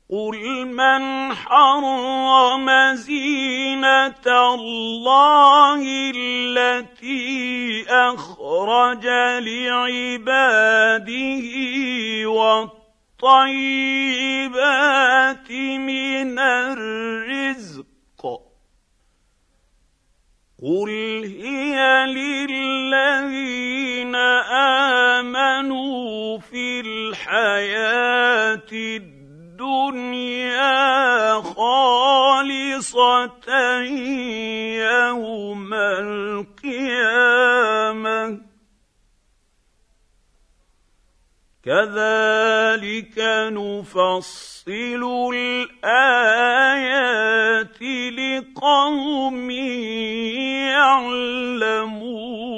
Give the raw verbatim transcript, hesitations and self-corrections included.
قل من حرم زينة الله التي أخرج لعباده والطيبات من الرزق قل هي للذين آمنوا في الحياة الدنيا خالصة يوم القيامة كذلك نفصل الآيات لقوم يعلمون.